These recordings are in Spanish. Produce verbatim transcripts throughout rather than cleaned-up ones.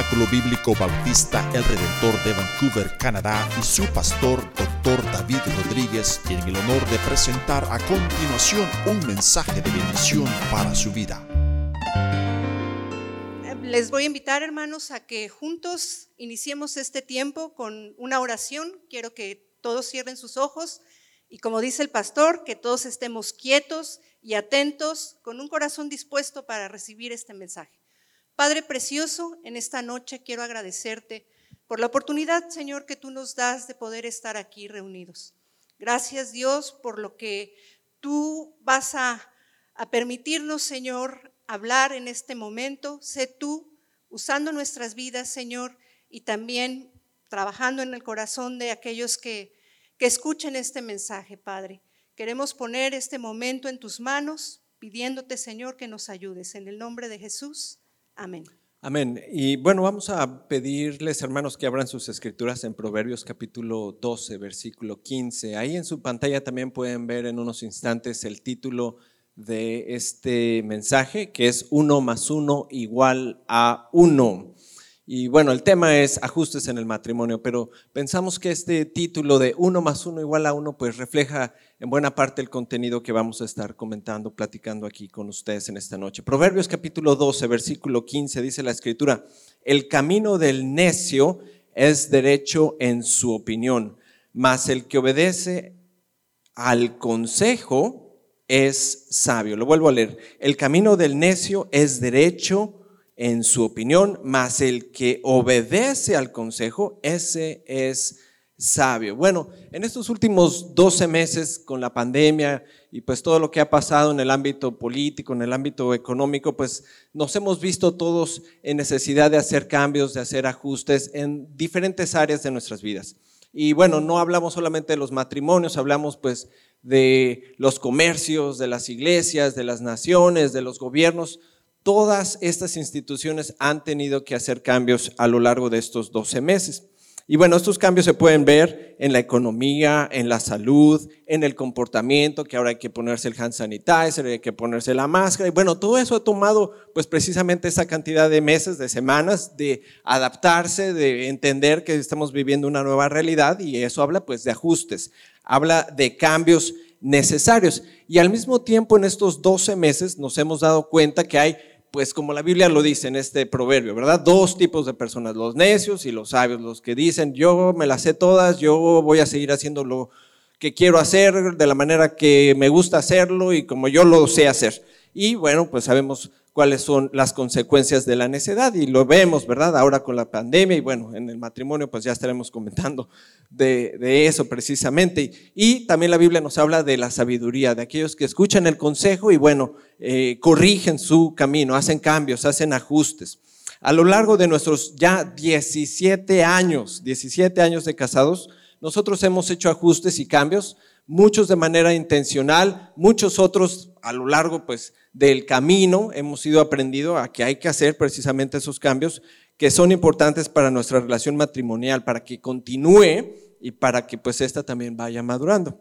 Tabernáculo Bíblico Bautista El Redentor de Vancouver, Canadá, y su pastor, doctor David Rodríguez, tienen el honor de presentar a continuación un mensaje de bendición para su vida. Les voy a invitar, hermanos, a que juntos iniciemos este tiempo con una oración. Quiero que todos cierren sus ojos y, como dice el pastor, que todos estemos quietos y atentos, con un corazón dispuesto para recibir este mensaje. Padre precioso, en esta noche quiero agradecerte por la oportunidad, Señor, que tú nos das de poder estar aquí reunidos. Gracias, Dios, por lo que tú vas a, a permitirnos, Señor, hablar en este momento. Sé tú usando nuestras vidas, Señor, y también trabajando en el corazón de aquellos que, que escuchen este mensaje, Padre. Queremos poner este momento en tus manos, pidiéndote, Señor, que nos ayudes. En el nombre de Jesús, amén. Amén. Y bueno, vamos a pedirles, hermanos, que abran sus escrituras en Proverbios capítulo doce, versículo quince. Ahí en su pantalla también pueden ver en unos instantes el título de este mensaje, que es uno más uno igual a uno. Y bueno, el tema es ajustes en el matrimonio, pero pensamos que este título de uno más uno igual a uno pues refleja en buena parte el contenido que vamos a estar comentando, platicando aquí con ustedes en esta noche. Proverbios capítulo doce, versículo quince, dice la escritura: el camino del necio es derecho en su opinión, mas el que obedece al consejo es sabio. Lo vuelvo a leer: el camino del necio es derecho en su opinión, mas el que obedece al consejo, ese es sabio. Bueno, en estos últimos doce meses con la pandemia y pues todo lo que ha pasado en el ámbito político, en el ámbito económico, pues nos hemos visto todos en necesidad de hacer cambios, de hacer ajustes en diferentes áreas de nuestras vidas. Y bueno, no hablamos solamente de los matrimonios, hablamos pues de los comercios, de las iglesias, de las naciones, de los gobiernos. Todas estas instituciones han tenido que hacer cambios a lo largo de estos doce meses. Y bueno, estos cambios se pueden ver en la economía, en la salud, en el comportamiento, que ahora hay que ponerse el hand sanitizer, hay que ponerse la máscara. Y bueno, todo eso ha tomado pues precisamente esa cantidad de meses, de semanas, de adaptarse, de entender que estamos viviendo una nueva realidad, y eso habla pues de ajustes, habla de cambios necesarios. Y al mismo tiempo en estos doce meses nos hemos dado cuenta que hay, pues como la Biblia lo dice en este proverbio, ¿verdad? Dos tipos de personas, los necios y los sabios, los que dicen yo me las sé todas, yo voy a seguir haciendo lo que quiero hacer de la manera que me gusta hacerlo y como yo lo sé hacer. Y bueno, pues sabemos cuáles son las consecuencias de la necedad y lo vemos, ¿verdad? Ahora con la pandemia y bueno, en el matrimonio pues ya estaremos comentando de, de eso precisamente. Y también la Biblia nos habla de la sabiduría, de aquellos que escuchan el consejo y bueno, eh, corrigen su camino, hacen cambios, hacen ajustes. A lo largo de nuestros ya diecisiete años, diecisiete años de casados, nosotros hemos hecho ajustes y cambios, muchos de manera intencional, muchos otros a lo largo pues del camino hemos ido aprendiendo a que hay que hacer precisamente esos cambios que son importantes para nuestra relación matrimonial, para que continúe y para que pues esta también vaya madurando.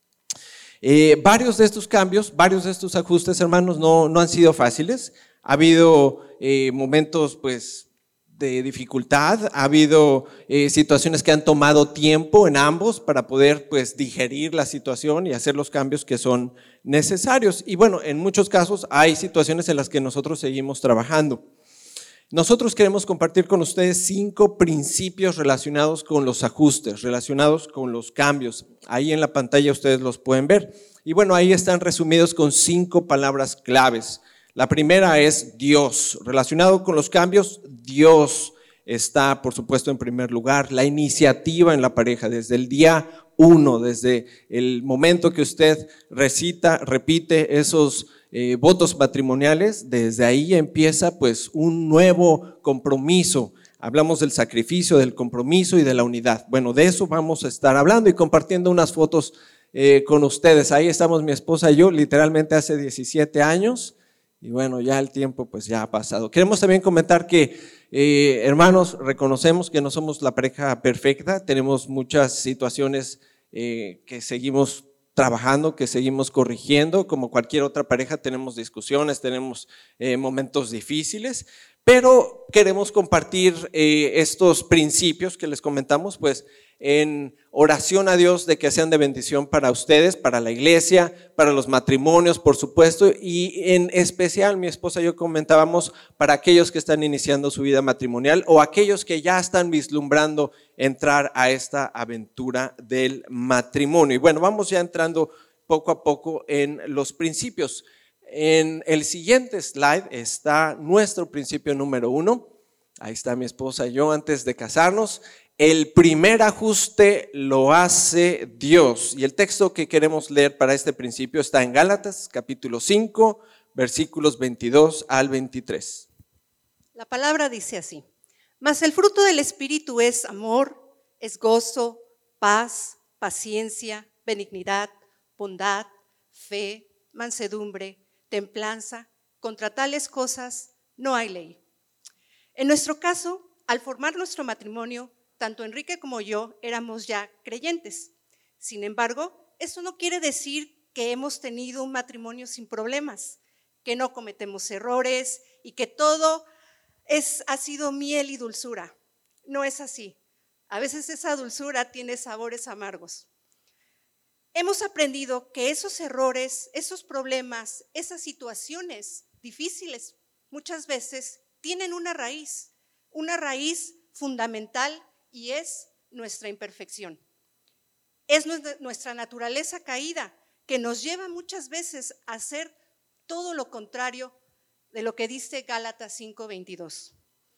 Eh, varios de estos cambios, varios de estos ajustes, hermanos, no, no han sido fáciles. Ha habido eh, momentos pues de dificultad, ha habido eh, situaciones que han tomado tiempo en ambos para poder pues digerir la situación y hacer los cambios que son necesarios. Y bueno, en muchos casos hay situaciones en las que nosotros seguimos trabajando. Nosotros queremos compartir con ustedes cinco principios relacionados con los ajustes, relacionados con los cambios. Ahí en la pantalla ustedes los pueden ver. Y bueno, ahí están resumidos con cinco palabras claves. La primera es Dios. Relacionado con los cambios, Dios está, por supuesto, en primer lugar. La iniciativa en la pareja, desde el día uno, desde el momento que usted recita, repite esos eh, votos matrimoniales, desde ahí empieza pues un nuevo compromiso. Hablamos del sacrificio, del compromiso y de la unidad. Bueno, de eso vamos a estar hablando y compartiendo unas fotos eh, con ustedes. Ahí estamos mi esposa y yo, literalmente hace diecisiete años. Y bueno, ya el tiempo pues ya ha pasado. Queremos también comentar que, eh, hermanos, reconocemos que no somos la pareja perfecta, tenemos muchas situaciones eh, que seguimos trabajando, que seguimos corrigiendo. Como cualquier otra pareja tenemos discusiones, tenemos eh, momentos difíciles, Pero queremos compartir eh, estos principios que les comentamos, pues en oración a Dios de que sean de bendición para ustedes, para la iglesia, para los matrimonios, por supuesto, y en especial mi esposa y yo comentábamos para aquellos que están iniciando su vida matrimonial o aquellos que ya están vislumbrando entrar a esta aventura del matrimonio. Y bueno, vamos ya entrando poco a poco en los principios. En el siguiente slide está nuestro principio número uno. Ahí está mi esposa y yo antes de casarnos. El primer ajuste lo hace Dios. Y el texto que queremos leer para este principio está en Gálatas, capítulo cinco, versículos veintidós al veintitrés. La palabra dice así: mas el fruto del Espíritu es amor, es gozo, paz, paciencia, benignidad, bondad, fe, mansedumbre, templanza. Contra tales cosas no hay ley. En nuestro caso, al formar nuestro matrimonio, tanto Enrique como yo éramos ya creyentes. Sin embargo, eso no quiere decir que hemos tenido un matrimonio sin problemas, que no cometemos errores y que todo es, ha sido miel y dulzura. No es así. A veces esa dulzura tiene sabores amargos. Hemos aprendido que esos errores, esos problemas, esas situaciones difíciles, muchas veces tienen una raíz, una raíz fundamental, y es nuestra imperfección. Es nuestra naturaleza caída que nos lleva muchas veces a hacer todo lo contrario de lo que dice Gálatas cinco veintidós.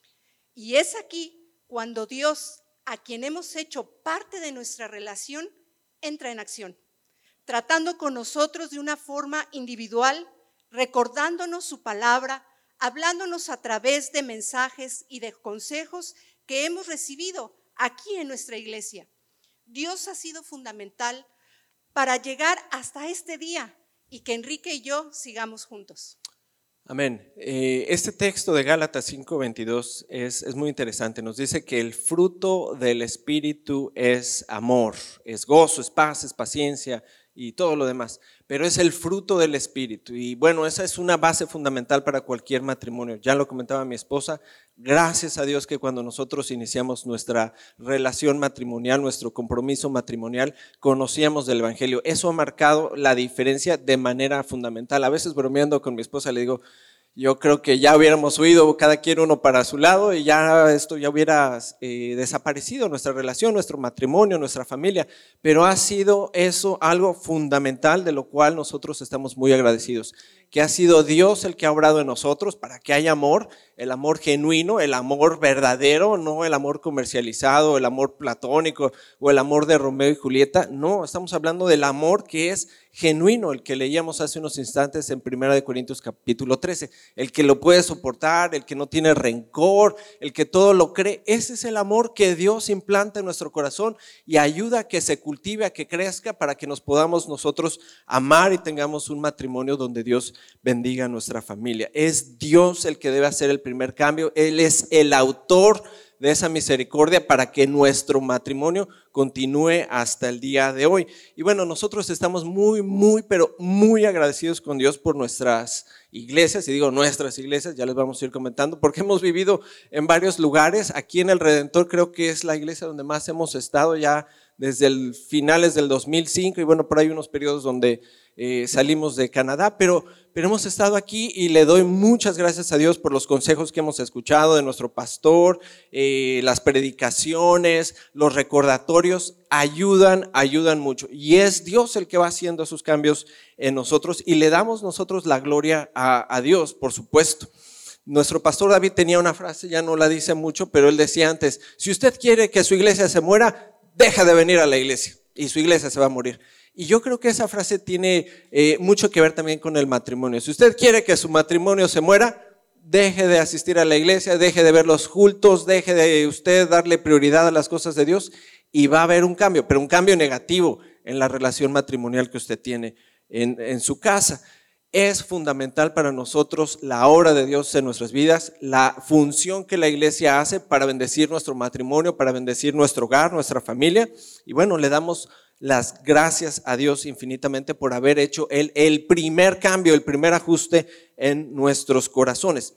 Y es aquí cuando Dios, a quien hemos hecho parte de nuestra relación, entra en acción, tratando con nosotros de una forma individual, recordándonos su palabra, hablándonos a través de mensajes y de consejos que hemos recibido aquí en nuestra iglesia. Dios ha sido fundamental para llegar hasta este día y que Enrique y yo sigamos juntos. Amén. Eh, este texto de Gálatas cinco veintidós es, es muy interesante. Nos dice que el fruto del Espíritu es amor, es gozo, es paz, es paciencia y todo lo demás, pero es el fruto del Espíritu. Y bueno, esa es una base fundamental para cualquier matrimonio. Ya lo comentaba mi esposa, gracias a Dios que cuando nosotros iniciamos nuestra relación matrimonial, nuestro compromiso matrimonial, conocíamos del Evangelio. Eso ha marcado la diferencia de manera fundamental. A veces bromeando con mi esposa le digo, yo creo que ya hubiéramos huido cada quien uno para su lado y ya esto ya hubiera eh, desaparecido, nuestra relación, nuestro matrimonio, nuestra familia, pero ha sido eso algo fundamental de lo cual nosotros estamos muy agradecidos, que ha sido Dios el que ha obrado en nosotros para que haya amor, el amor genuino, el amor verdadero, no el amor comercializado, el amor platónico o el amor de Romeo y Julieta. No, estamos hablando del amor que es genuino, el que leíamos hace unos instantes en primera de Corintios capítulo trece, el que lo puede soportar, el que no tiene rencor, el que todo lo cree. Ese es el amor que Dios implanta en nuestro corazón y ayuda a que se cultive, a que crezca, para que nos podamos nosotros amar y tengamos un matrimonio donde Dios bendiga a nuestra familia. Es Dios el que debe hacer el primer cambio. Él es el autor de esa misericordia para que nuestro matrimonio continúe hasta el día de hoy. Y bueno, nosotros estamos muy, muy, pero muy agradecidos con Dios por nuestras iglesias, y digo nuestras iglesias, ya les vamos a ir comentando, porque hemos vivido en varios lugares. Aquí en el Redentor creo que es la iglesia donde más hemos estado ya desde el finales del dos mil cinco, y bueno, por ahí unos periodos donde eh, salimos de Canadá, pero, pero hemos estado aquí y le doy muchas gracias a Dios por los consejos que hemos escuchado de nuestro pastor, eh, las predicaciones, los recordatorios, ayudan, ayudan mucho, y es Dios el que va haciendo esos cambios en nosotros y le damos nosotros la gloria a, a Dios, por supuesto. Nuestro pastor David tenía una frase, ya no la dice mucho, pero él decía antes: si usted quiere que su iglesia se muera, deja de venir a la iglesia y su iglesia se va a morir. Y yo creo que esa frase tiene eh, mucho que ver también con el matrimonio. Si usted quiere que su matrimonio se muera, deje de asistir a la iglesia, deje de ver los cultos, deje de usted darle prioridad a las cosas de Dios y va a haber un cambio, pero un cambio negativo en la relación matrimonial que usted tiene en, en su casa. Es fundamental para nosotros la obra de Dios en nuestras vidas, la función que la iglesia hace para bendecir nuestro matrimonio, para bendecir nuestro hogar, nuestra familia. Y bueno, le damos las gracias a Dios infinitamente por haber hecho el, el primer cambio, el primer ajuste en nuestros corazones.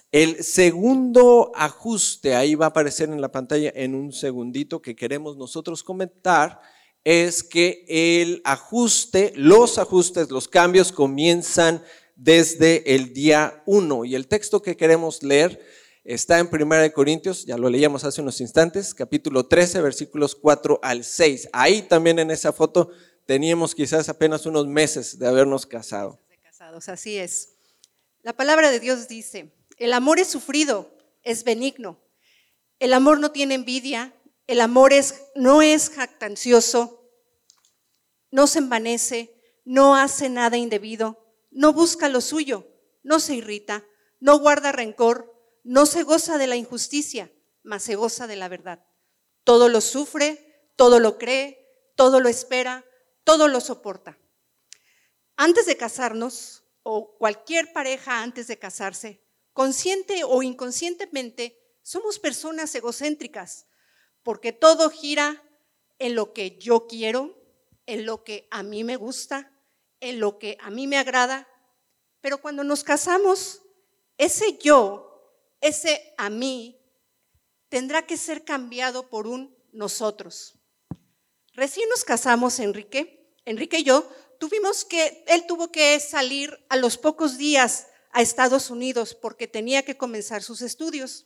El segundo ajuste, ahí va a aparecer en la pantalla en un segundito, que queremos nosotros comentar, es que el ajuste, los ajustes, los cambios comienzan desde el día uno. Y el texto que queremos leer está en Primera de Corintios, ya lo leíamos hace unos instantes, capítulo trece, versículos cuatro al seis. Ahí también en esa foto teníamos quizás apenas unos meses de habernos casado. De casados, así es. La palabra de Dios dice: el amor es sufrido, es benigno. El amor no tiene envidia, el amor es, no es jactancioso, no se envanece, no hace nada indebido, no busca lo suyo, no se irrita, no guarda rencor, no se goza de la injusticia, mas se goza de la verdad. Todo lo sufre, todo lo cree, todo lo espera, todo lo soporta. Antes de casarnos, o cualquier pareja antes de casarse, consciente o inconscientemente, somos personas egocéntricas, porque todo gira en lo que yo quiero, en lo que a mí me gusta, en lo que a mí me agrada. Pero cuando nos casamos, ese yo, ese a mí, tendrá que ser cambiado por un nosotros. Recién nos casamos, Enrique, Enrique y yo, tuvimos que, él tuvo que salir a los pocos días a Estados Unidos porque tenía que comenzar sus estudios.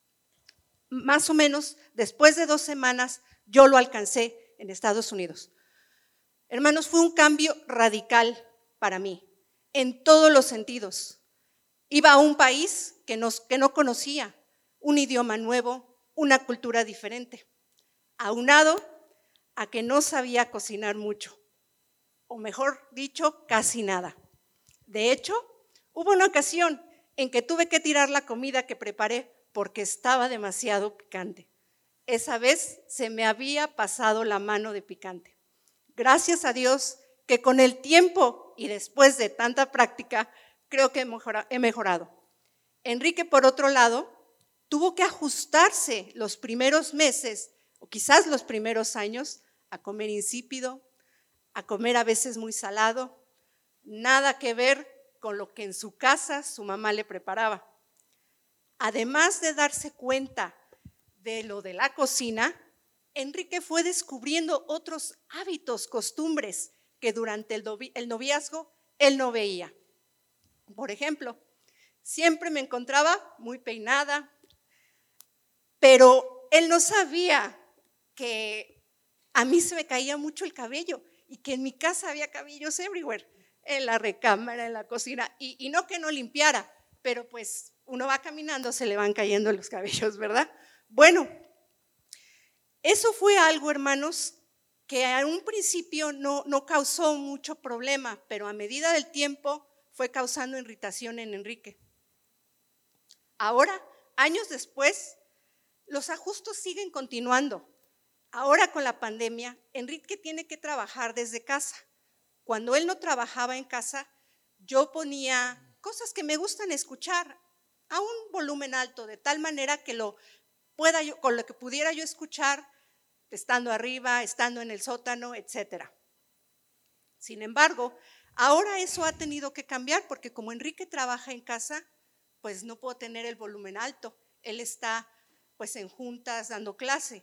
Más o menos después de dos semanas yo lo alcancé en Estados Unidos. Hermanos, fue un cambio radical para mí, en todos los sentidos. Iba a un país que, nos, que no conocía, un idioma nuevo, una cultura diferente, aunado a que no sabía cocinar mucho, o mejor dicho, casi nada. De hecho, hubo una ocasión en que tuve que tirar la comida que preparé porque estaba demasiado picante. Esa vez se me había pasado la mano de picante. Gracias a Dios que con el tiempo y después de tanta práctica, creo que he mejorado. Enrique, por otro lado, tuvo que ajustarse los primeros meses, o quizás los primeros años, a comer insípido, a comer a veces muy salado, nada que ver con lo que en su casa su mamá le preparaba. Además de darse cuenta de lo de la cocina, Enrique fue descubriendo otros hábitos, costumbres que durante el noviazgo él no veía. Por ejemplo, siempre me encontraba muy peinada, pero él no sabía que a mí se me caía mucho el cabello y que en mi casa había cabellos everywhere, en la recámara, en la cocina, y, y no que no limpiara, pero pues uno va caminando, se le van cayendo los cabellos, ¿verdad? Bueno, eso fue algo, hermanos, que a un principio no, no causó mucho problema, pero a medida del tiempo fue causando irritación en Enrique. Ahora, años después, los ajustes siguen continuando. Ahora con la pandemia, Enrique tiene que trabajar desde casa. Cuando él no trabajaba en casa, yo ponía cosas que me gustan escuchar a un volumen alto, de tal manera que lo pueda yo, con lo que pudiera yo escuchar, estando arriba, estando en el sótano, etcétera. Sin embargo, ahora eso ha tenido que cambiar porque como Enrique trabaja en casa, pues no puedo tener el volumen alto. Él está pues en juntas dando clase.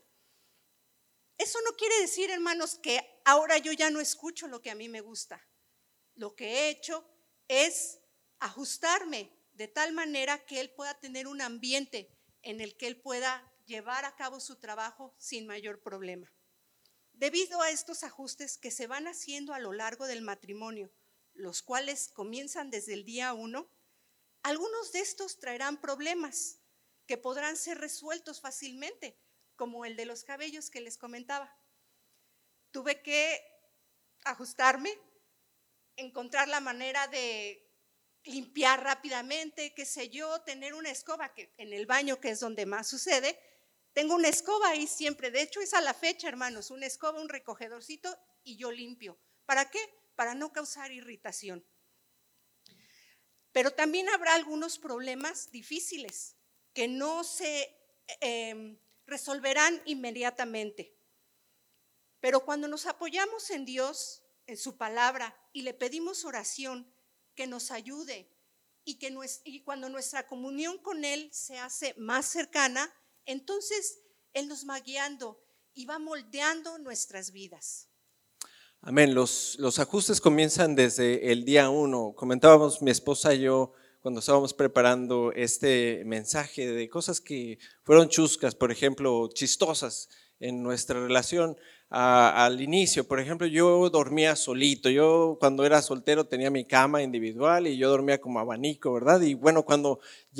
Eso no quiere decir, hermanos, que ahora yo ya no escucho lo que a mí me gusta. Lo que he hecho es ajustarme de tal manera que él pueda tener un ambiente en el que él pueda llevar a cabo su trabajo sin mayor problema. Debido a estos ajustes que se van haciendo a lo largo del matrimonio, los cuales comienzan desde el día uno, algunos de estos traerán problemas que podrán ser resueltos fácilmente, como el de los cabellos que les comentaba. Tuve que ajustarme, encontrar la manera de limpiar rápidamente, qué sé yo, tener una escoba, que en el baño, que es donde más sucede, tengo una escoba ahí siempre. De hecho, es a la fecha, hermanos, una escoba, un recogedorcito y yo limpio. ¿Para qué? Para no causar irritación. Pero también habrá algunos problemas difíciles que no se eh, resolverán inmediatamente. Pero cuando nos apoyamos en Dios, en su palabra, y le pedimos oración que nos ayude y, que nues- y cuando nuestra comunión con Él se hace más cercana, entonces Él nos va guiando y va moldeando nuestras vidas. Amén. Los, los ajustes comienzan desde el día uno. Comentábamos mi esposa y yo cuando estábamos preparando este mensaje de cosas que fueron chuscas, por ejemplo, chistosas en nuestra relación. A, al inicio, por ejemplo, yo dormía solito. Yo cuando era soltero tenía mi cama individual y yo dormía como abanico, ¿verdad? Y bueno, cuando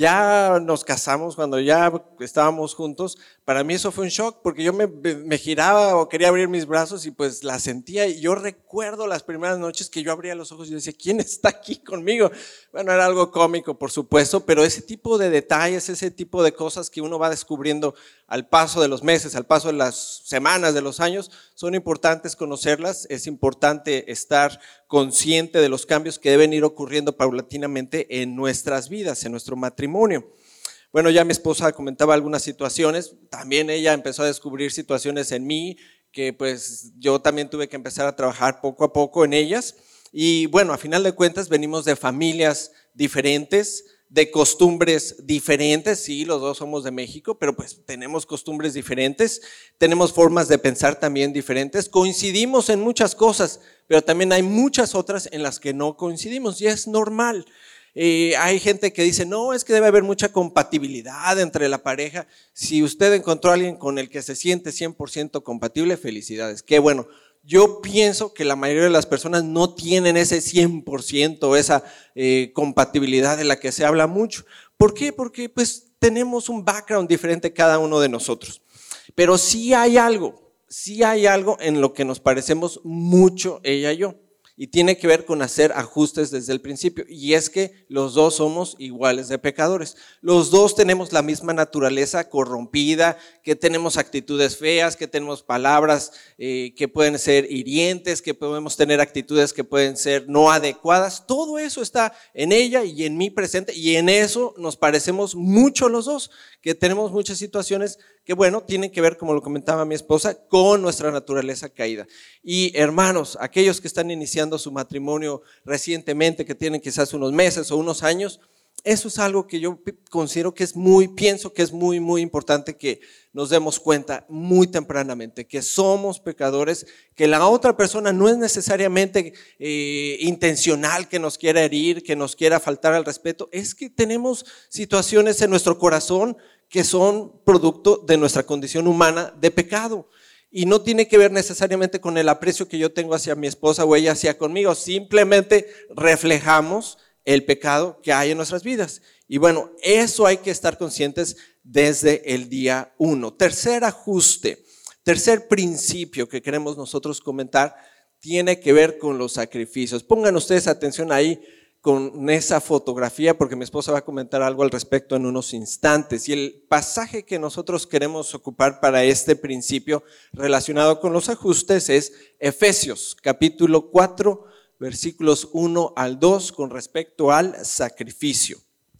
ya nos casamos, cuando ya estábamos juntos, para mí eso fue un shock porque yo me, me giraba o quería abrir mis brazos y pues la sentía. Y yo recuerdo las primeras noches que yo abría los ojos y decía, ¿quién está aquí conmigo? Bueno, era algo cómico, por supuesto, pero ese tipo de detalles, ese tipo de cosas que uno va descubriendo al paso de los meses, al paso de las semanas, de los años, son importantes conocerlas. Es importante estar consciente de los cambios que deben ir ocurriendo paulatinamente en nuestras vidas, en nuestro matrimonio. Bueno, ya mi esposa comentaba algunas situaciones, también ella empezó a descubrir situaciones en mí que pues yo también tuve que empezar a trabajar poco a poco en ellas. Y bueno, a final de cuentas venimos de familias diferentes, de costumbres diferentes. Sí, los dos somos de México, pero pues tenemos costumbres diferentes, tenemos formas de pensar también diferentes, coincidimos en muchas cosas, pero también hay muchas otras en las que no coincidimos y es normal. Eh, hay gente que dice, no, es que debe haber mucha compatibilidad entre la pareja. Si usted encontró a alguien con el que se siente cien por ciento compatible, felicidades, qué bueno. Yo pienso que la mayoría de las personas no tienen ese cien por ciento, esa eh, compatibilidad de la que se habla mucho. ¿Por qué? Porque pues tenemos un background diferente cada uno de nosotros. Pero sí hay algo, sí hay algo en lo que nos parecemos mucho ella y yo. Y tiene que ver con hacer ajustes desde el principio. Y es que los dos somos iguales de pecadores. Los dos tenemos la misma naturaleza corrompida, que tenemos actitudes feas, que tenemos palabras eh, que pueden ser hirientes, que podemos tener actitudes que pueden ser no adecuadas. Todo eso está en ella y en mí presente. Y en eso nos parecemos mucho los dos, que tenemos muchas situaciones que bueno, tienen que ver, como lo comentaba mi esposa, con nuestra naturaleza caída. Y hermanos, aquellos que están iniciando su matrimonio recientemente, que tienen quizás unos meses o unos años, eso es algo que yo considero que es muy, pienso que es muy, muy importante que nos demos cuenta muy tempranamente, que somos pecadores, que la otra persona no es necesariamente eh, intencional que nos quiera herir, que nos quiera faltar al respeto, es que tenemos situaciones en nuestro corazón que son producto de nuestra condición humana de pecado. Y no tiene que ver necesariamente con el aprecio que yo tengo hacia mi esposa o ella hacia conmigo, simplemente reflejamos el pecado que hay en nuestras vidas. Y bueno, eso hay que estar conscientes desde el día uno. Tercer ajuste, tercer principio que queremos nosotros comentar, tiene que ver con los sacrificios. Pongan ustedes atención ahí con esa fotografía, porque mi esposa va a comentar algo al respecto en unos instantes. Y el pasaje que nosotros queremos ocupar para este principio relacionado con los ajustes es Efesios capítulo cuatro, versículos uno al dos, con respecto al sacrificio.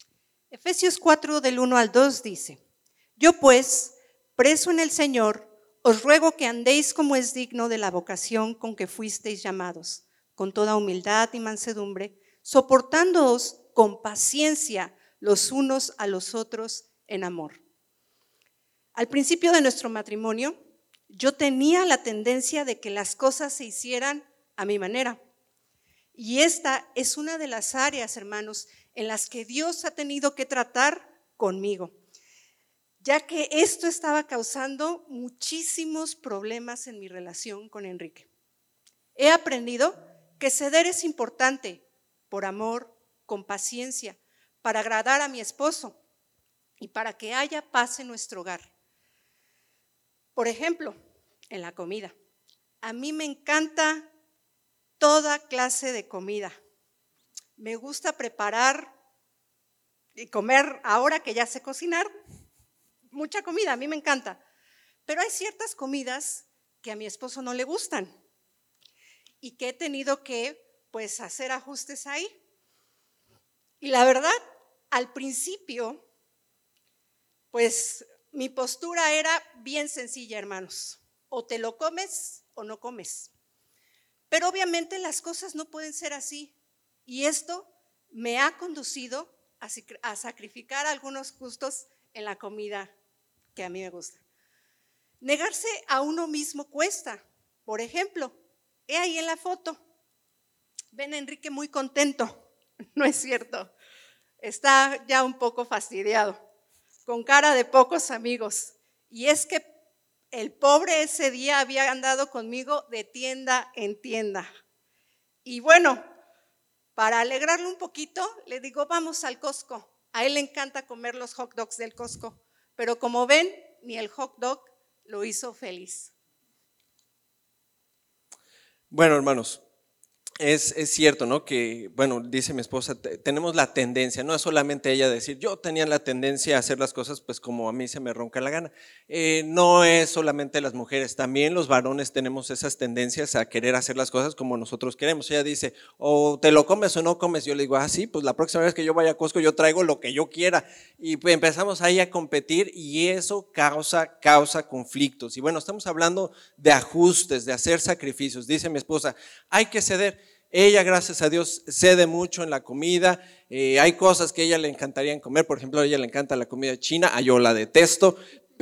Efesios cuatro del uno al dos dice: Yo pues, preso en el Señor, os ruego que andéis como es digno de la vocación con que fuisteis llamados, con toda humildad y mansedumbre, soportándoos con paciencia los unos a los otros en amor. Al principio de nuestro matrimonio, yo tenía la tendencia de que las cosas se hicieran a mi manera. Y esta es una de las áreas, hermanos, en las que Dios ha tenido que tratar conmigo, ya que esto estaba causando muchísimos problemas en mi relación con Enrique. He aprendido que ceder es importante, por amor, con paciencia, para agradar a mi esposo y para que haya paz en nuestro hogar. Por ejemplo, en la comida. A mí me encanta toda clase de comida. Me gusta preparar y comer, ahora que ya sé cocinar, mucha comida, a mí me encanta. Pero hay ciertas comidas que a mi esposo no le gustan y que he tenido que pues hacer ajustes ahí. Y la verdad, al principio, pues mi postura era bien sencilla, hermanos. O te lo comes o no comes. Pero obviamente las cosas no pueden ser así. Y esto me ha conducido a sacrificar algunos gustos en la comida que a mí me gusta. Negarse a uno mismo cuesta. Por ejemplo, he ahí en la foto, ven a Enrique muy contento, no es cierto, está ya un poco fastidiado, con cara de pocos amigos. Y es que el pobre ese día había andado conmigo de tienda en tienda. Y bueno, para alegrarle un poquito, le digo, vamos al Costco. A él le encanta comer los hot dogs del Costco, pero como ven, ni el hot dog lo hizo feliz. Bueno, hermanos, es, es cierto, ¿no? Que, bueno, dice mi esposa, tenemos la tendencia, no es solamente ella decir, yo tenía la tendencia a hacer las cosas pues como a mí se me ronca la gana. Eh, no es solamente las mujeres, también los varones tenemos esas tendencias a querer hacer las cosas como nosotros queremos. Ella dice, o te lo comes o no comes. Yo le digo, ah, sí, pues la próxima vez que yo vaya a Costco yo traigo lo que yo quiera. Y pues empezamos ahí a competir y eso causa, causa conflictos. Y bueno, estamos hablando de ajustes, de hacer sacrificios. Dice mi esposa, hay que ceder. Ella, gracias a Dios, cede mucho en la comida. Eh, hay cosas que a ella le encantaría comer. Por ejemplo, a ella le encanta la comida china, a yo la detesto.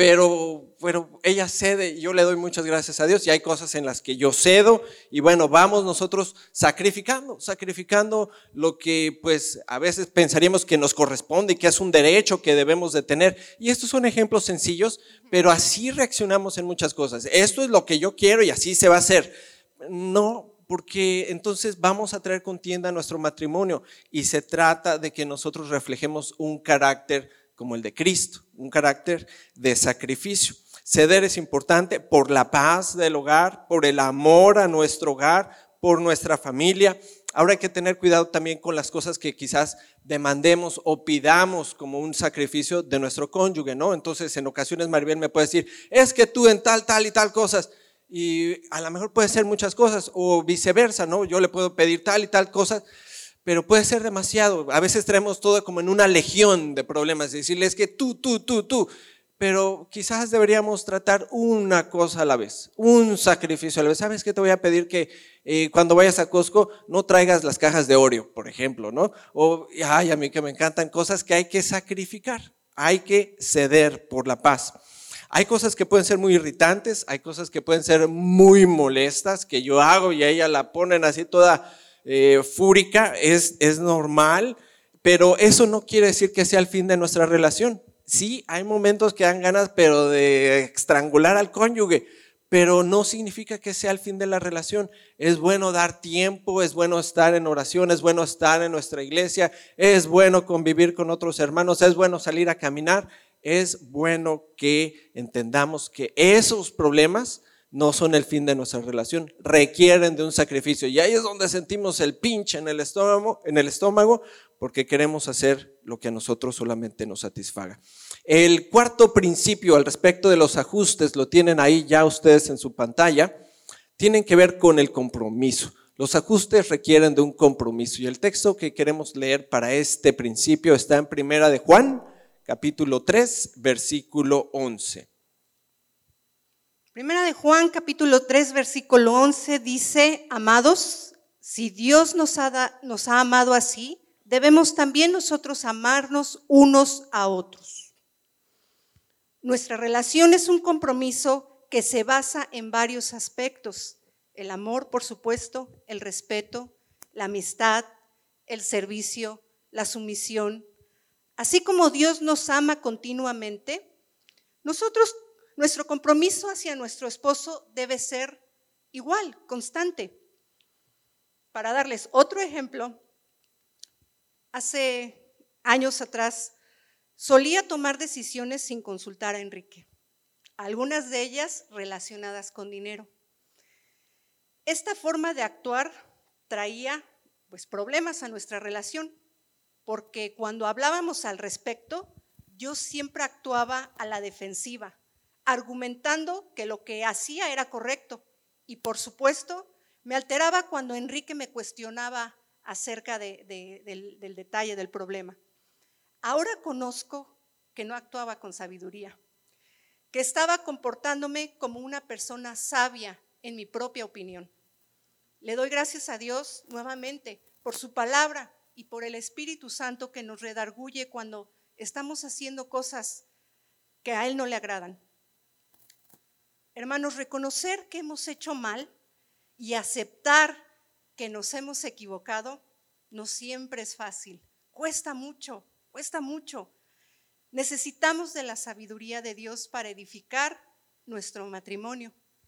Pero, pero ella cede y yo le doy muchas gracias a Dios. Y hay cosas en las que yo cedo. Y bueno, vamos nosotros sacrificando, sacrificando lo que pues a veces pensaríamos que nos corresponde y que es un derecho que debemos de tener. Y estos son ejemplos sencillos, pero así reaccionamos en muchas cosas. Esto es lo que yo quiero y así se va a hacer. No, porque entonces vamos a traer contienda a nuestro matrimonio y se trata de que nosotros reflejemos un carácter como el de Cristo, un carácter de sacrificio. Ceder es importante por la paz del hogar, por el amor a nuestro hogar, por nuestra familia. Ahora hay que tener cuidado también con las cosas que quizás demandemos o pidamos como un sacrificio de nuestro cónyuge, ¿no? Entonces en ocasiones Maribel me puede decir, es que tú en tal, tal y tal cosas. Y a lo mejor puede ser muchas cosas o viceversa, ¿no? Yo le puedo pedir tal y tal cosas, pero puede ser demasiado. A veces traemos todo como en una legión de problemas, decirle es que tú, tú, tú, tú, pero quizás deberíamos tratar una cosa a la vez, un sacrificio a la vez. ¿Sabes qué? Te voy a pedir que eh, cuando vayas a Costco no traigas las cajas de Oreo, por ejemplo, ¿no? O, ay, a mí que me encantan cosas que hay que sacrificar, hay que ceder por la paz. Hay cosas que pueden ser muy irritantes, hay cosas que pueden ser muy molestas, que yo hago y a ella la ponen así toda eh, fúrica, es, es normal, pero eso no quiere decir que sea el fin de nuestra relación. Sí, hay momentos que dan ganas, pero de estrangular al cónyuge, pero no significa que sea el fin de la relación. Es bueno dar tiempo, es bueno estar en oración, es bueno estar en nuestra iglesia, es bueno convivir con otros hermanos, es bueno salir a caminar. Es bueno que entendamos que esos problemas no son el fin de nuestra relación, requieren de un sacrificio. Y ahí es donde sentimos el pinche en el estómago, en el estómago, porque queremos hacer lo que a nosotros solamente nos satisfaga. El cuarto principio al respecto de los ajustes, lo tienen ahí ya ustedes en su pantalla, tienen que ver con el compromiso. Los ajustes requieren de un compromiso. Y el texto que queremos leer para este principio está en Primera de Juan, capítulo tres, versículo once. Primera de Juan, capítulo tres, versículo once dice, amados, si Dios nos ha, da, nos ha amado así, debemos también nosotros amarnos unos a otros. Nuestra relación es un compromiso que se basa en varios aspectos. El amor, por supuesto, el respeto, la amistad, el servicio, la sumisión. Así como Dios nos ama continuamente, nosotros, nuestro compromiso hacia nuestro esposo debe ser igual, constante. Para darles otro ejemplo, hace años atrás solía tomar decisiones sin consultar a Enrique, algunas de ellas relacionadas con dinero. Esta forma de actuar traía pues, problemas a nuestra relación. Porque cuando hablábamos al respecto, yo siempre actuaba a la defensiva, argumentando que lo que hacía era correcto. Y por supuesto, me alteraba cuando Enrique me cuestionaba acerca de, de, del, del detalle del problema. Ahora conozco que no actuaba con sabiduría, que estaba comportándome como una persona sabia en mi propia opinión. Le doy gracias a Dios nuevamente por su palabra, y por el Espíritu Santo que nos redarguye cuando estamos haciendo cosas que a Él no le agradan. Hermanos, reconocer que hemos hecho mal y aceptar que nos hemos equivocado no siempre es fácil. Cuesta mucho, cuesta mucho. Necesitamos de la sabiduría de Dios para edificar nuestro matrimonio.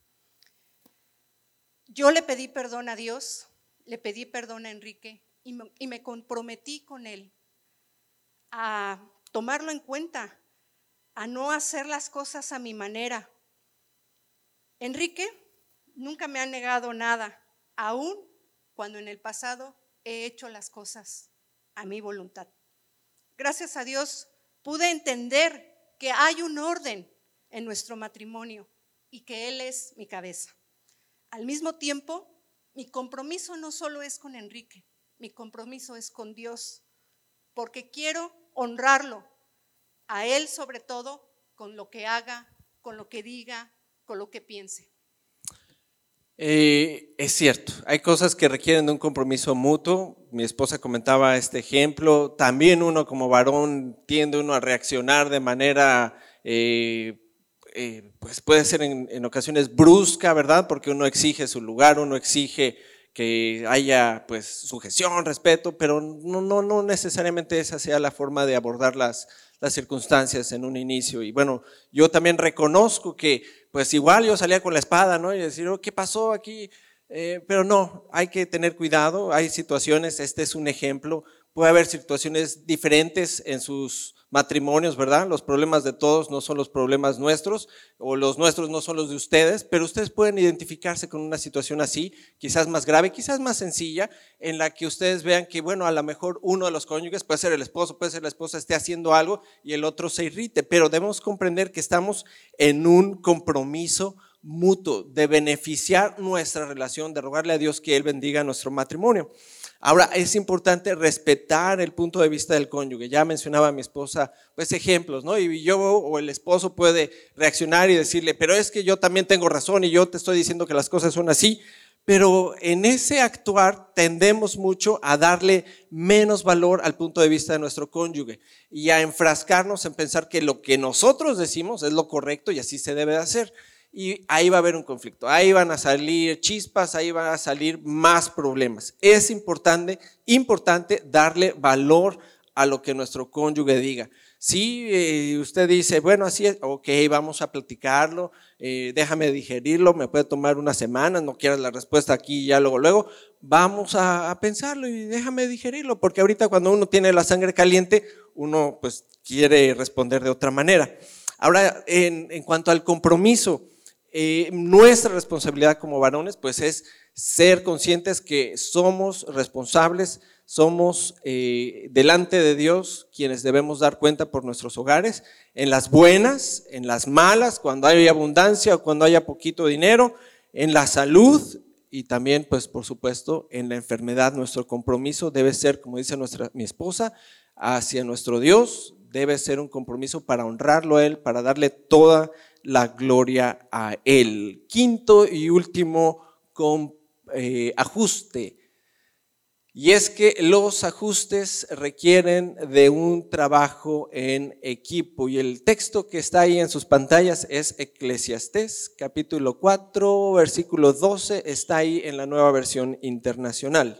Yo le pedí perdón a Dios, le pedí perdón a Enrique y me, y me comprometí con él a tomarlo en cuenta, a no hacer las cosas a mi manera. Enrique nunca me ha negado nada, aun cuando en el pasado he hecho las cosas a mi voluntad. Gracias a Dios pude entender que hay un orden en nuestro matrimonio y que Él es mi cabeza. Al mismo tiempo, mi compromiso no solo es con Enrique, mi compromiso es con Dios, porque quiero honrarlo, a Él sobre todo, con lo que haga, con lo que diga, con lo que piense. Eh, es cierto, hay cosas que requieren de un compromiso mutuo. Mi esposa comentaba este ejemplo. También uno como varón tiende uno a reaccionar de manera, eh, eh, pues puede ser en, en ocasiones brusca, ¿verdad? Porque uno exige su lugar, uno exige que haya pues sujeción, respeto, pero no, no, no necesariamente esa sea la forma de abordar las, las circunstancias en un inicio. Y bueno, yo también reconozco que pues igual yo salía con la espada, ¿no? Y decir, oh, ¿qué pasó aquí? Eh, pero no, hay que tener cuidado, hay situaciones, este es un ejemplo, puede haber situaciones diferentes en sus matrimonios, ¿verdad? Los problemas de todos no son los problemas nuestros, o los nuestros no son los de ustedes, pero ustedes pueden identificarse con una situación así, quizás más grave, quizás más sencilla, en la que ustedes vean que, bueno, a lo mejor uno de los cónyuges, puede ser el esposo, puede ser la esposa, esté haciendo algo y el otro se irrite, pero debemos comprender que estamos en un compromiso mutuo de beneficiar nuestra relación, de rogarle a Dios que Él bendiga nuestro matrimonio. Ahora, es importante respetar el punto de vista del cónyuge. Ya mencionaba mi esposa pues ejemplos, ¿no? Y yo o el esposo puede reaccionar y decirle, pero es que yo también tengo razón y yo te estoy diciendo que las cosas son así. Pero en ese actuar tendemos mucho a darle menos valor al punto de vista de nuestro cónyuge y a enfrascarnos en pensar que lo que nosotros decimos es lo correcto y así se debe de hacer. Y ahí va a haber un conflicto, ahí van a salir chispas, ahí van a salir más problemas. Es importante, importante darle valor a lo que nuestro cónyuge diga. Si eh, usted dice, bueno, así es, ok, vamos a platicarlo, eh, déjame digerirlo, me puede tomar unas semanas, no quieras la respuesta aquí ya luego, luego, vamos a, a pensarlo y déjame digerirlo, porque ahorita cuando uno tiene la sangre caliente, uno pues quiere responder de otra manera. Ahora, en, en cuanto al compromiso, Eh, nuestra responsabilidad como varones pues es ser conscientes que somos responsables, somos eh, delante de Dios quienes debemos dar cuenta por nuestros hogares, en las buenas, en las malas, cuando hay abundancia o cuando haya poquito dinero, en la salud y también pues por supuesto en la enfermedad. Nuestro compromiso debe ser, como dice nuestra, mi esposa, hacia nuestro Dios, debe ser un compromiso para honrarlo a Él, para darle toda la gloria a Él. Quinto y último con, eh, ajuste, y es que los ajustes requieren de un trabajo en equipo, y el texto que está ahí en sus pantallas es Eclesiastés capítulo cuatro versículo doce, está ahí en la Nueva Versión Internacional.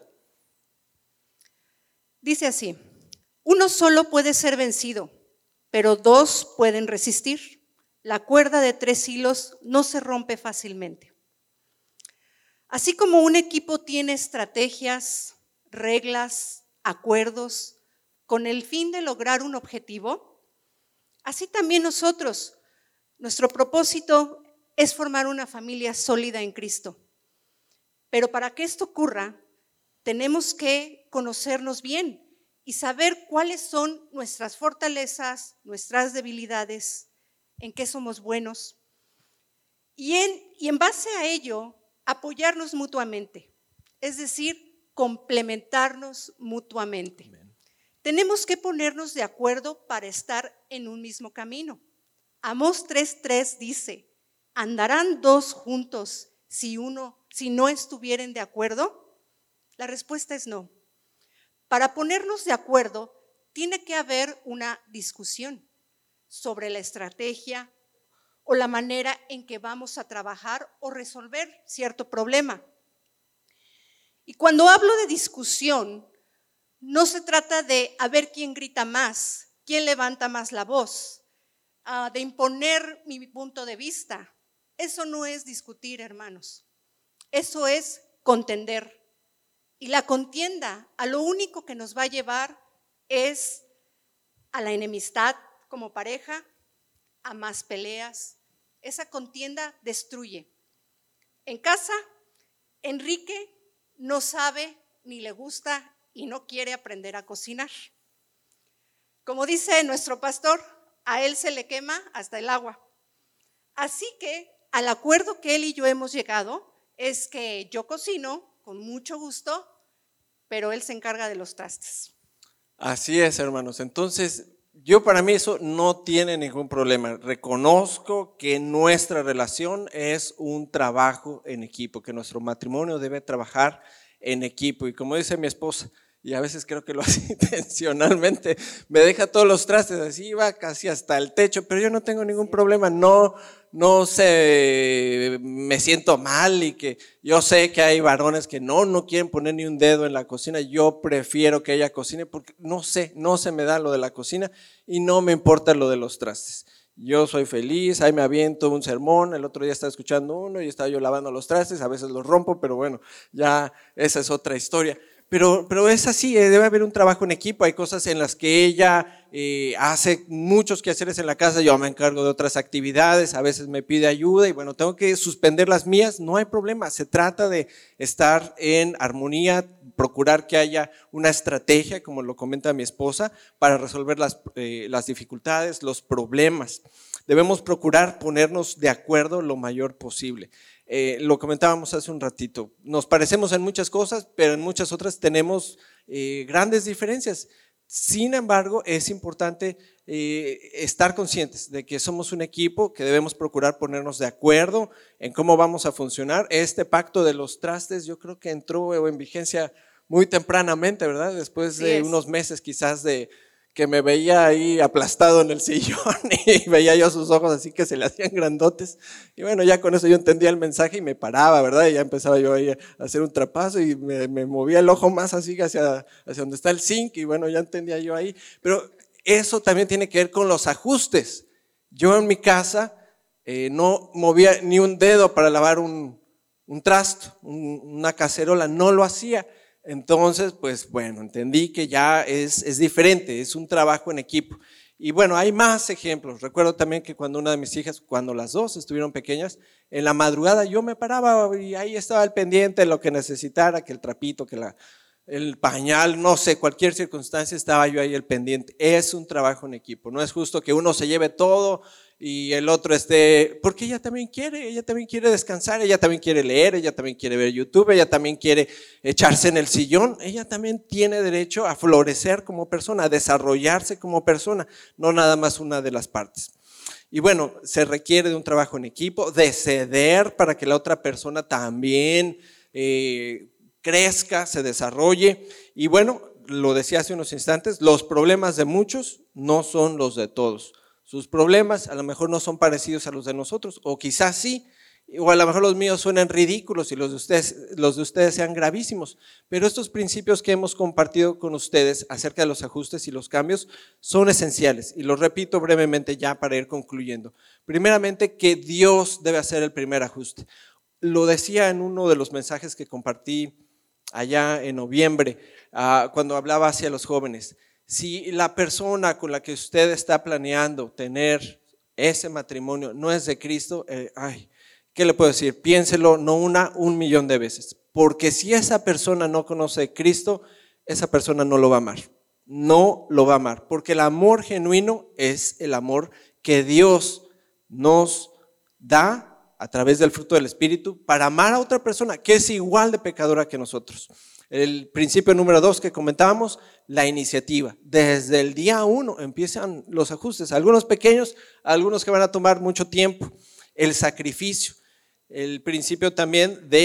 Dice así: uno solo puede ser vencido, pero dos pueden resistir. La cuerda de tres hilos no se rompe fácilmente. Así como un equipo tiene estrategias, reglas, acuerdos, con el fin de lograr un objetivo, así también nosotros, nuestro propósito es formar una familia sólida en Cristo. Pero para que esto ocurra, tenemos que conocernos bien y saber cuáles son nuestras fortalezas, nuestras debilidades, en qué somos buenos, y en, y en base a ello apoyarnos mutuamente, es decir, complementarnos mutuamente. Amén. Tenemos que ponernos de acuerdo para estar en un mismo camino. Amós tres tres dice: ¿andarán dos juntos si, uno, si no estuvieren de acuerdo? La respuesta es no. para ponernos de acuerdo, tiene que haber una discusión sobre la estrategia o la manera en que vamos a trabajar o resolver cierto problema. Y cuando hablo de discusión, no se trata de a ver quién grita más, quién levanta más la voz, uh, de imponer mi punto de vista. Eso no es discutir, hermanos. Eso es contender. Y la contienda a lo único que nos va a llevar es a la enemistad como pareja, a más peleas. Esa contienda destruye. En casa, Enrique no sabe ni le gusta y no quiere aprender a cocinar. Como dice nuestro pastor, a él se le quema hasta el agua. Así que al acuerdo que él y yo hemos llegado es que yo cocino con mucho gusto, pero él se encarga de los trastes. Así es, hermanos. Entonces, yo para mí eso no tiene ningún problema. Reconozco que nuestra relación es un trabajo en equipo, que nuestro matrimonio debe trabajar en equipo. Y como dice mi esposa, y a veces creo que lo hace intencionalmente, me deja todos los trastes así, va casi hasta el techo, pero yo no tengo ningún problema, no, no sé, me siento mal y que yo sé que hay varones que no, no quieren poner ni un dedo en la cocina, yo prefiero que ella cocine porque no sé, no se me da lo de la cocina y no me importa lo de los trastes. Yo soy feliz, ahí me aviento un sermón, el otro día estaba escuchando uno y estaba yo lavando los trastes, a veces los rompo, pero bueno, ya esa es otra historia. Pero, pero es así, debe haber un trabajo en equipo, hay cosas en las que ella eh, hace muchos quehaceres en la casa, yo me encargo de otras actividades, a veces me pide ayuda y bueno, tengo que suspender las mías, no hay problema, se trata de estar en armonía, procurar que haya una estrategia, como lo comenta mi esposa, para resolver las, eh, las dificultades, los problemas. Debemos procurar ponernos de acuerdo lo mayor posible. Eh, lo comentábamos hace un ratito, nos parecemos en muchas cosas, pero en muchas otras tenemos eh, grandes diferencias. Sin embargo, es importante eh, estar conscientes de que somos un equipo, que debemos procurar ponernos de acuerdo en cómo vamos a funcionar. Este pacto de los trastes yo creo que entró en vigencia muy tempranamente, ¿verdad? Después de unos meses quizás de que me veía ahí aplastado en el sillón y veía yo sus ojos así que se le hacían grandotes y bueno, ya con eso yo entendía el mensaje y me paraba, ¿verdad? Y ya empezaba yo ahí a hacer un trapazo y me, me movía el ojo más así hacia, hacia donde está el zinc y bueno, ya entendía yo ahí, pero eso también tiene que ver con los ajustes. Yo en mi casa eh, no movía ni un dedo para lavar un, un trasto, un, una cacerola, no lo hacía. Entonces, pues bueno, entendí que ya es, es diferente, es un trabajo en equipo. Y bueno, hay más ejemplos. Recuerdo también que cuando una de mis hijas, cuando las dos estuvieron pequeñas, en la madrugada yo me paraba y ahí estaba al pendiente de lo que necesitara, que el trapito, que la, el pañal, no sé, cualquier circunstancia estaba yo ahí al pendiente. Es un trabajo en equipo, no es justo que uno se lleve todo y el otro esté, porque ella también quiere, ella también quiere descansar, ella también quiere leer, ella también quiere ver YouTube, ella también quiere echarse en el sillón, ella también tiene derecho a florecer como persona, a desarrollarse como persona, no nada más una de las partes. Y bueno, se requiere de un trabajo en equipo, de ceder para que la otra persona también eh, crezca, se desarrolle. Y bueno, lo decía hace unos instantes, los problemas de muchos no son los de todos. Sus problemas a lo mejor no son parecidos a los de nosotros, o quizás sí, o a lo mejor los míos suenan ridículos y los de ustedes, los de ustedes sean gravísimos, pero estos principios que hemos compartido con ustedes acerca de los ajustes y los cambios son esenciales y los repito brevemente ya para ir concluyendo. Primeramente, que Dios debe hacer el primer ajuste. Lo decía en uno de los mensajes que compartí allá en noviembre, uh, cuando hablaba hacia los jóvenes. Si la persona con la que usted está planeando tener ese matrimonio no es de Cristo, eh, ay, ¿qué le puedo decir? Piénselo no una, un millón de veces. Porque si esa persona no conoce a Cristo, esa persona no lo va a amar. No lo va a amar. Porque el amor genuino es el amor que Dios nos da a través del fruto del Espíritu para amar a otra persona que es igual de pecadora que nosotros. El principio número dos que comentábamos, la iniciativa. Desde el día uno empiezan los ajustes, algunos pequeños, algunos que van a tomar mucho tiempo. El sacrificio, el principio también de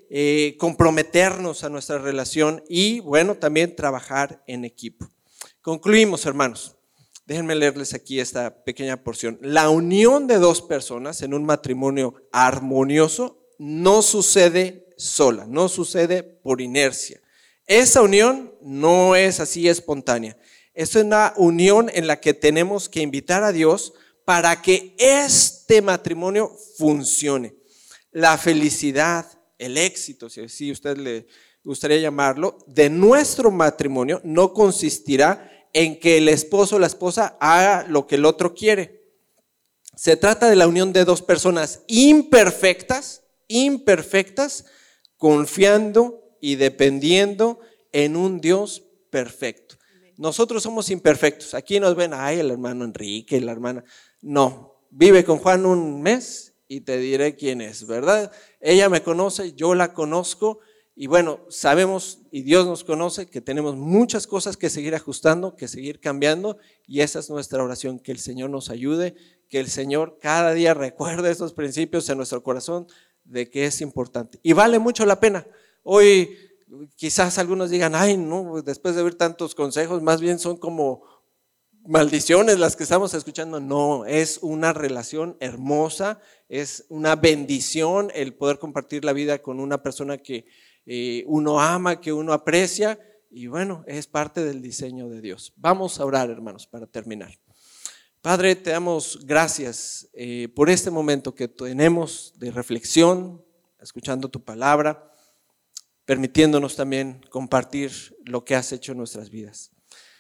eh, comprometernos a nuestra relación y, bueno, también trabajar en equipo. Concluimos, hermanos. Déjenme leerles aquí esta pequeña porción. La unión de dos personas en un matrimonio armonioso no sucede sola, no sucede por inercia. Esa unión no es así espontánea. Es una unión en la que tenemos que invitar a Dios para que este matrimonio funcione. La felicidad, el éxito, si así usted le gustaría llamarlo, de nuestro matrimonio no consistirá en que el esposo o la esposa haga lo que el otro quiere. Se trata de la unión de dos personas imperfectas, imperfectas, confiando y dependiendo en un Dios perfecto. Nosotros somos imperfectos. Aquí nos ven, ay, el hermano Enrique, la hermana. No, vive con Juan un mes y te diré quién es, ¿verdad? Ella me conoce, yo la conozco. Y bueno, sabemos y Dios nos conoce que tenemos muchas cosas que seguir ajustando, que seguir cambiando, y esa es nuestra oración, que el Señor nos ayude, que el Señor cada día recuerde esos principios en nuestro corazón de que es importante. Y vale mucho la pena. Hoy quizás algunos digan, ay no, después de oír tantos consejos, más bien son como maldiciones las que estamos escuchando. No, es una relación hermosa, es una bendición el poder compartir la vida con una persona que Eh, uno ama, que uno aprecia, y bueno, es parte del diseño de Dios. Vamos a orar, hermanos, para terminar. Padre, te damos gracias eh, por este momento que tenemos de reflexión, escuchando tu palabra, permitiéndonos también compartir lo que has hecho en nuestras vidas.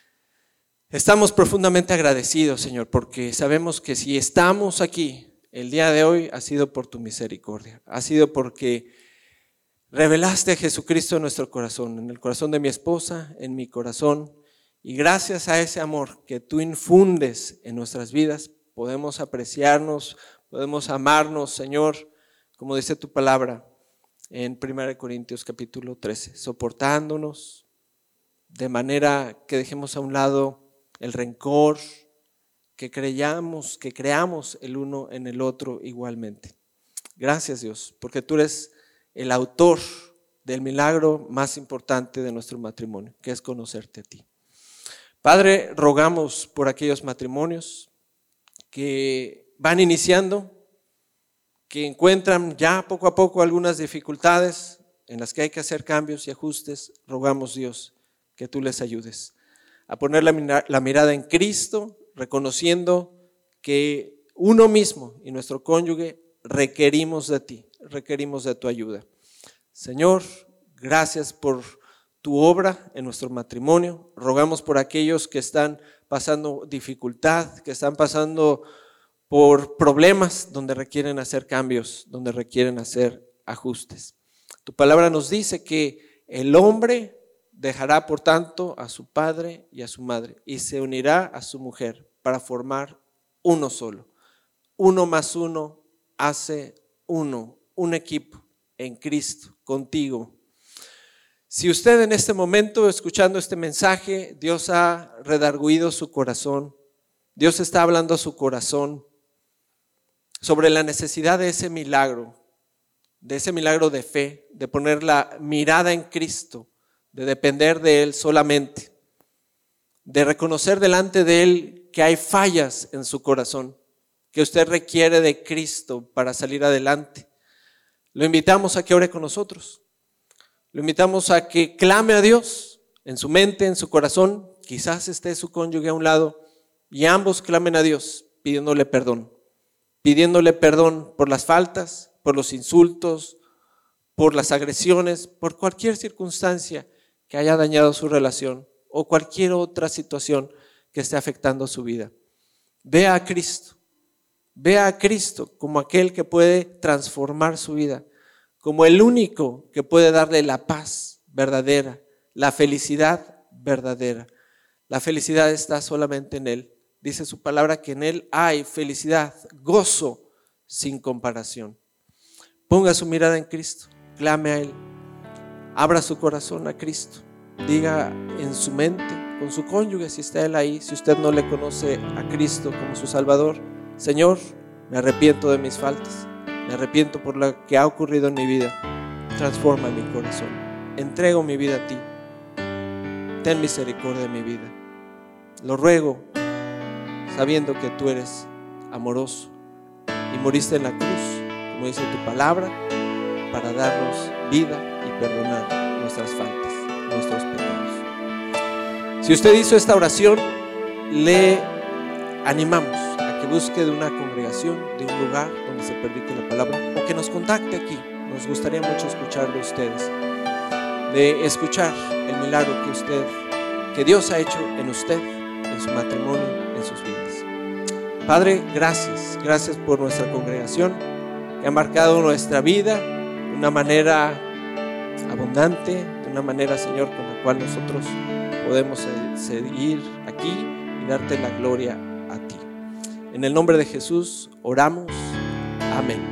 Estamos profundamente agradecidos, Señor, porque sabemos que si estamos aquí el día de hoy ha sido por tu misericordia, ha sido porque revelaste a Jesucristo en nuestro corazón, en el corazón de mi esposa, en mi corazón, y gracias a ese amor que tú infundes en nuestras vidas, podemos apreciarnos, podemos amarnos, Señor, como dice tu palabra en primera de Corintios capítulo trece, soportándonos de manera que dejemos a un lado el rencor, que creyamos, que creamos el uno en el otro igualmente. Gracias, Dios, porque tú eres el autor del milagro más importante de nuestro matrimonio, que es conocerte a ti. Padre, rogamos por aquellos matrimonios que van iniciando, que encuentran ya poco a poco algunas dificultades en las que hay que hacer cambios y ajustes. Rogamos, Dios, que tú les ayudes a poner la, la mirada en Cristo, reconociendo que uno mismo y nuestro cónyuge requerimos de ti, requerimos de tu ayuda. Señor, gracias por tu obra en nuestro matrimonio. Rogamos por aquellos que están pasando dificultad, que están pasando por problemas donde requieren hacer cambios, donde requieren hacer ajustes. Tu palabra nos dice que el hombre dejará por tanto a su padre y a su madre y se unirá a su mujer para formar uno solo. Uno más uno hace uno, un equipo en Cristo, contigo. Si usted en este momento, escuchando este mensaje, Dios ha redarguido su corazón, Dios está hablando a su corazón sobre la necesidad de ese milagro, de ese milagro de fe, de poner la mirada en Cristo, de depender de Él solamente, de reconocer delante de Él que hay fallas en su corazón, que usted requiere de Cristo para salir adelante. Lo invitamos a que ore con nosotros. Lo invitamos a que clame a Dios en su mente, en su corazón. Quizás esté su cónyuge a un lado y ambos clamen a Dios pidiéndole perdón. Pidiéndole perdón por las faltas, por los insultos, por las agresiones, por cualquier circunstancia que haya dañado su relación o cualquier otra situación que esté afectando su vida. Vea a Cristo. Vea a Cristo como aquel que puede transformar su vida, como el único que puede darle la paz verdadera, la felicidad verdadera. La felicidad está solamente en Él. Dice su palabra que en Él hay felicidad, gozo sin comparación. Ponga su mirada en Cristo, clame a Él, abra su corazón a Cristo, diga en su mente, con su cónyuge, si está Él ahí, si usted no le conoce a Cristo como su Salvador: Señor, me arrepiento de mis faltas, me arrepiento por lo que ha ocurrido en mi vida. transforma mi corazón. Entrego mi vida a ti. Ten misericordia de mi vida. Lo ruego sabiendo que tú eres amoroso y moriste en la cruz, como dice tu palabra, para darnos vida y perdonar nuestras faltas, nuestros pecados. Si usted hizo esta oración, le animamos a que busque de una congregación, de un lugar donde se predique la palabra, o que nos contacte aquí. Nos gustaría mucho escucharlo a ustedes, de escuchar el milagro que usted, que Dios ha hecho en usted, en su matrimonio, en sus vidas. Padre, gracias, gracias por nuestra congregación que ha marcado nuestra vida de una manera abundante, de una manera, Señor, con la cual nosotros podemos seguir aquí y darte la gloria a ti. En el nombre de Jesús oramos. Amén.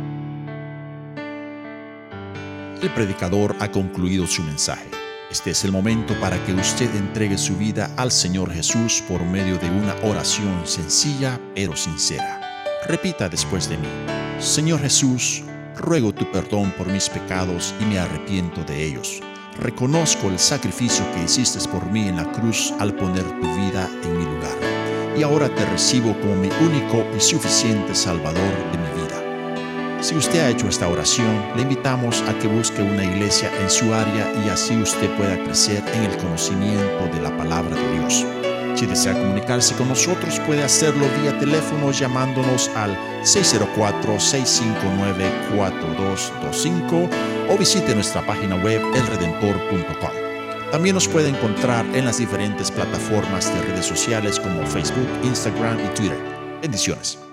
El predicador ha concluido su mensaje. Este es el momento para que usted entregue su vida al Señor Jesús por medio de una oración sencilla pero sincera. Repita después de mí: Señor Jesús, ruego tu perdón por mis pecados y me arrepiento de ellos. Reconozco el sacrificio que hiciste por mí en la cruz al poner tu vida en mi lugar. Y ahora te recibo como mi único y suficiente Salvador de mi vida. Si usted ha hecho esta oración, le invitamos a que busque una iglesia en su área y así usted pueda crecer en el conocimiento de la palabra de Dios. Si desea comunicarse con nosotros, puede hacerlo vía teléfono llamándonos al seis cero cuatro, seis cinco nueve, cuatro dos dos cinco o visite nuestra página web el redentor punto com. También nos puede encontrar en las diferentes plataformas de redes sociales como Facebook, Instagram y Twitter. Bendiciones.